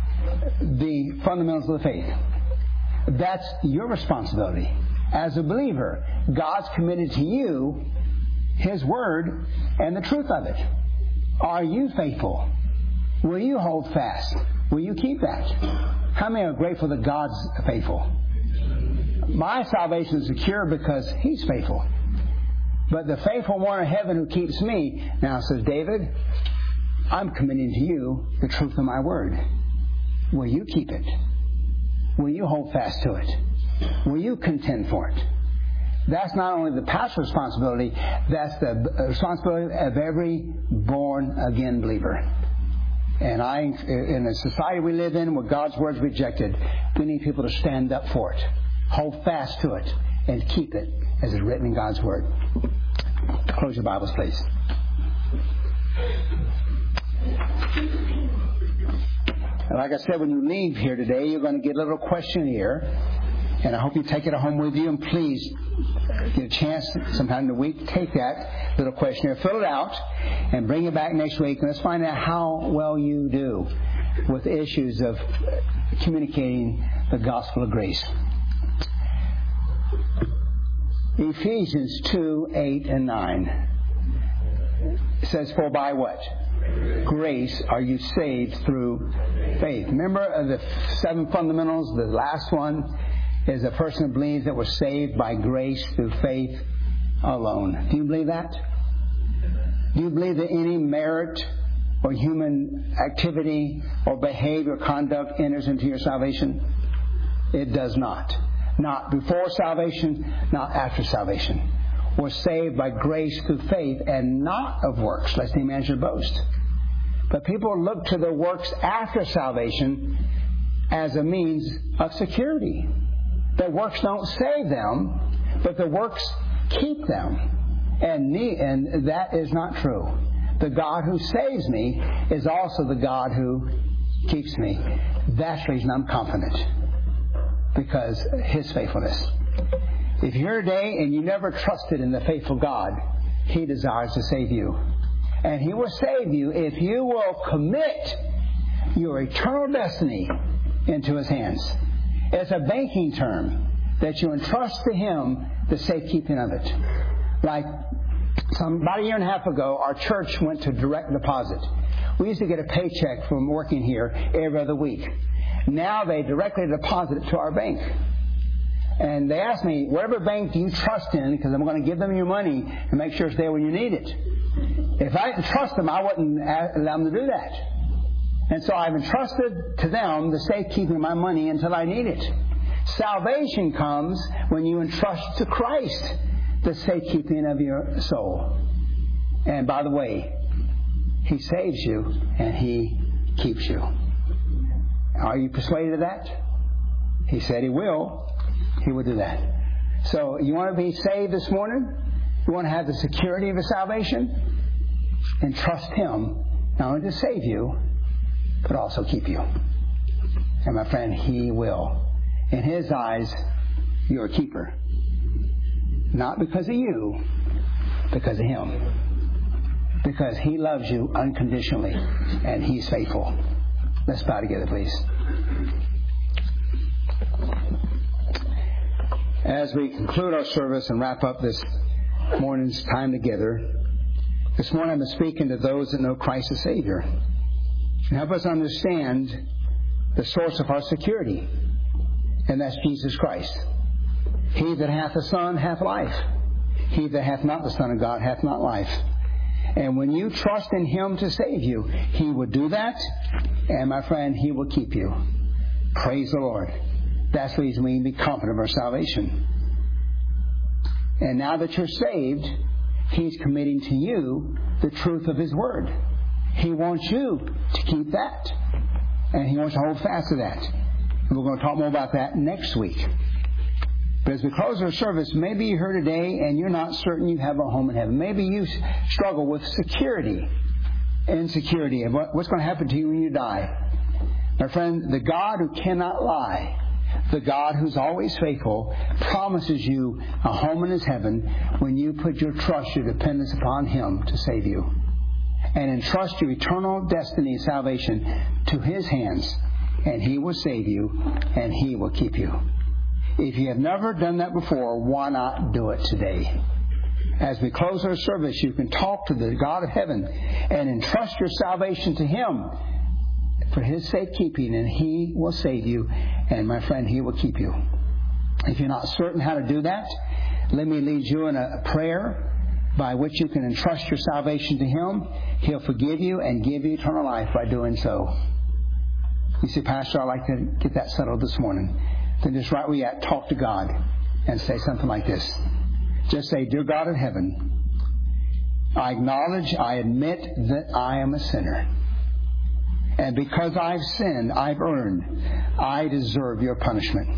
the fundamentals of the faith. That's your responsibility. As a believer, God's committed to you His Word and the truth of it. Are you faithful? Will you hold fast? Will you keep that? How many are grateful that God's faithful? My salvation is secure because He's faithful. But the faithful one in heaven who keeps me, now says David, I'm committing to you the truth of my Word. Will you keep it? Will you hold fast to it? Will you contend for it? That's not only the pastor's responsibility, that's the responsibility of every born-again believer. And in the society we live in where God's Word is rejected, we need people to stand up for it, hold fast to it, and keep it as it's written in God's Word. Close your Bibles, please. And like I said, when you leave here today, you're going to get a little questionnaire. And I hope you take it home with you. And please, get a chance sometime in the week, take that little questionnaire, fill it out, and bring it back next week. And let's find out how well you do with issues of communicating the gospel of grace. Ephesians 2, 8, and 9. It says, for by what? Grace are you saved through faith. Remember the 7 fundamentals? The last one is a person who believes that we're saved by grace through faith alone. Do you believe that? Do you believe that any merit or human activity or behavior or conduct enters into your salvation? It does not. Not before salvation, not after salvation. We're saved by grace through faith and not of works, lest any man should boast. But people look to the works after salvation as a means of security. The works don't save them, but the works keep them. And that is not true. The God who saves me is also the God who keeps me. That's the reason I'm confident. Because His faithfulness. If you're here today and you never trusted in the faithful God, He desires to save you. And He will save you if you will commit your eternal destiny into His hands. It's a banking term that you entrust to Him the safekeeping of it. Like about a year and a half ago, our church went to direct deposit. We used to get a paycheck from working here every other week. Now they directly deposit it to our bank. And they asked me, whatever bank do you trust in? Because I'm going to give them your money and make sure it's there when you need it. If I didn't trust them, I wouldn't allow them to do that. And so I've entrusted to them the safekeeping of my money until I need it. Salvation comes when you entrust to Christ the safekeeping of your soul. And by the way, He saves you and He keeps you. Are you persuaded of that? He said He will. He will do that. So you want to be saved this morning? You want to have the security of your salvation? And trust Him not only to save you, but also keep you. And my friend, He will. In His eyes, you're a keeper. Not because of you, because of Him. Because He loves you unconditionally, and He's faithful. Let's bow together, please. As we conclude our service and wrap up this morning's time together, this morning I'm speaking to those that know Christ as Savior. And help us understand the source of our security, and that's Jesus Christ. He that hath the Son hath life. He that hath not the Son of God hath not life. And when you trust in Him to save you, He will do that, and my friend, He will keep you. Praise the Lord. That's the reason we can be confident of our salvation. And now that you're saved, He's committing to you the truth of His Word. He wants you to keep that. And He wants to hold fast to that. And we're going to talk more about that next week. But as we close our service, maybe you're here today and you're not certain you have a home in heaven. Maybe you struggle with security, insecurity, of what's going to happen to you when you die. My friend, the God who cannot lie, the God who's always faithful, promises you a home in His heaven when you put your trust, your dependence upon Him to save you. And entrust your eternal destiny, salvation, to His hands. And He will save you, and He will keep you. If you have never done that before, why not do it today? As we close our service, you can talk to the God of heaven and entrust your salvation to Him for His safekeeping, and He will save you, and my friend, He will keep you. If you're not certain how to do that, let me lead you in a prayer by which you can entrust your salvation to Him. He'll forgive you and give you eternal life by doing so. You say, Pastor, I'd like to get that settled this morning. Then just right where you're at, talk to God and say something like this. Just say, Dear God in heaven, I acknowledge, I admit that I am a sinner. And because I've sinned, I've earned, I deserve your punishment.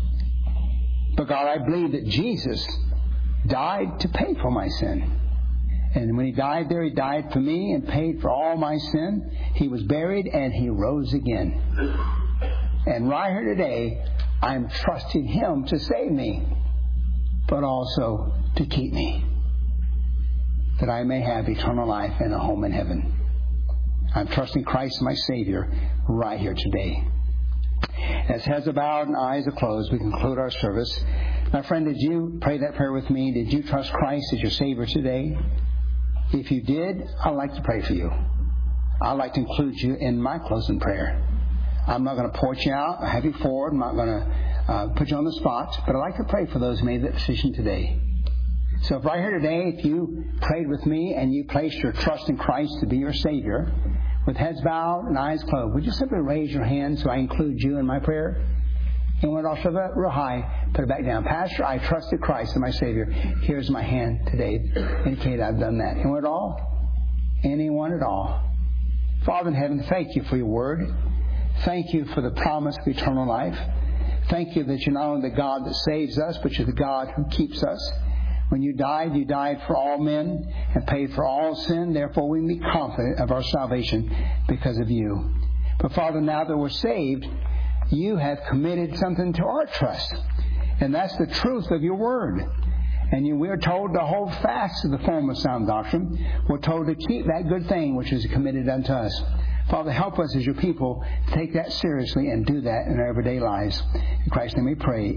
But God, I believe that Jesus died to pay for my sin. And when He died there, He died for me and paid for all my sin. He was buried and He rose again. And right here today, I'm trusting Him to save me, but also to keep me, that I may have eternal life and a home in heaven. I'm trusting Christ, my Savior, right here today. As heads are bowed and eyes are closed, we conclude our service. My friend, did you pray that prayer with me? Did you trust Christ as your Savior today? If you did, I'd like to pray for you. I'd like to include you in my closing prayer. I'm not going to point you out or have you forward. I'm not going to put you on the spot. But I'd like to pray for those who made that decision today. So if right here today, if you prayed with me and you placed your trust in Christ to be your Savior, with heads bowed and eyes closed, would you simply raise your hand so I include you in my prayer? And when I'll shove it real high, put it back down. Pastor, I trusted Christ as my Savior. Here's my hand today. Indicate I've done that. Anyone at all? Anyone at all? Father in heaven, thank you for your word. Thank you for the promise of eternal life. Thank you that you're not only the God that saves us, but you're the God who keeps us. When you died for all men and paid for all sin. Therefore, we can be confident of our salvation because of you. But Father, now that we're saved, you have committed something to our trust. And that's the truth of your word. And we're told to hold fast to the form of sound doctrine. We're told to keep that good thing which is committed unto us. Father, help us as your people to take that seriously and do that in our everyday lives. In Christ's name we pray.